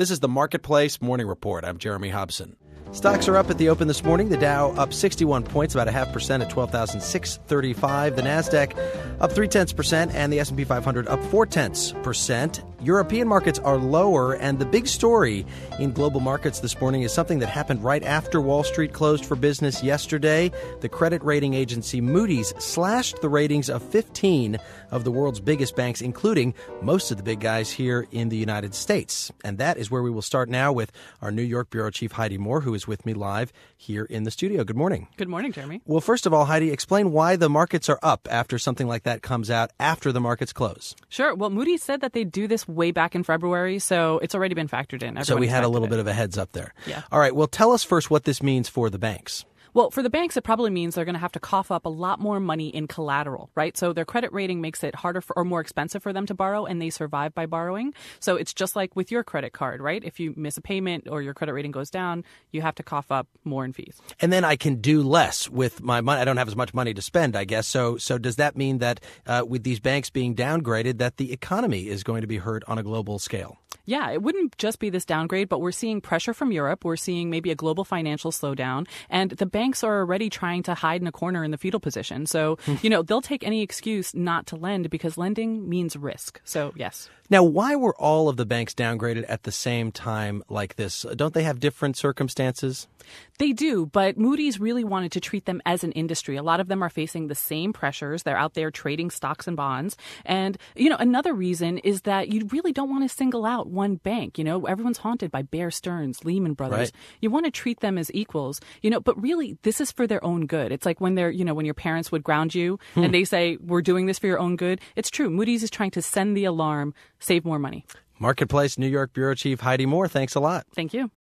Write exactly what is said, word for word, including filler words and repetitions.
This is the Marketplace Morning Report. I'm Jeremy Hobson. Stocks are up at the open this morning. The Dow up sixty-one points, about a half percent at twelve thousand six hundred thirty-five. The Nasdaq up three tenths percent, and the S and P five hundred up four tenths percent. European markets are lower, and the big story in global markets this morning is something that happened right after Wall Street closed for business yesterday. The credit rating agency Moody's slashed the ratings of fifteen of the world's biggest banks, including most of the big guys here in the United States. And that is where we will start now with our New York Bureau Chief Heidi Moore, who is with me live here in the studio. Good morning. Good morning, Jeremy. Well, first of all, Heidi, explain why the markets are up after something like that comes out after the markets close. Sure. Well, Moody's said that they do this way back in February, so it's already been factored in. Everyone so we had a little it. bit of a heads up there. Yeah. All right. Well, tell us first what this means for the banks. Well, for the banks, it probably means they're going to have to cough up a lot more money in collateral, right? So their credit rating makes it harder for, or more expensive for them to borrow, and they survive by borrowing. So it's just like with your credit card, right? If you miss a payment or your credit rating goes down, you have to cough up more in fees. And then I can do less with my money. I don't have as much money to spend, I guess. So so does that mean that uh, with these banks being downgraded, that the economy is going to be hurt on a global scale? Yeah, it wouldn't just be this downgrade, but we're seeing pressure from Europe. We're seeing maybe a global financial slowdown, and the banks are already trying to hide in a corner in the fetal position. So, you know, they'll take any excuse not to lend because lending means risk. So, yes. Now, why were all of the banks downgraded at the same time like this? Don't they have different circumstances? They do, but Moody's really wanted to treat them as an industry. A lot of them are facing the same pressures. They're out there trading stocks and bonds. And, you know, another reason is that you really don't want to single out one bank. You know, everyone's haunted by Bear Stearns, Lehman Brothers. Right. You want to treat them as equals, you know, but really this is for their own good. It's like when they're, you know, when your parents would ground you hmm. and they say, we're doing this for your own good. It's true. Moody's is trying to send the alarm, save more money. Marketplace New York Bureau Chief Heidi Moore, thanks a lot. Thank you.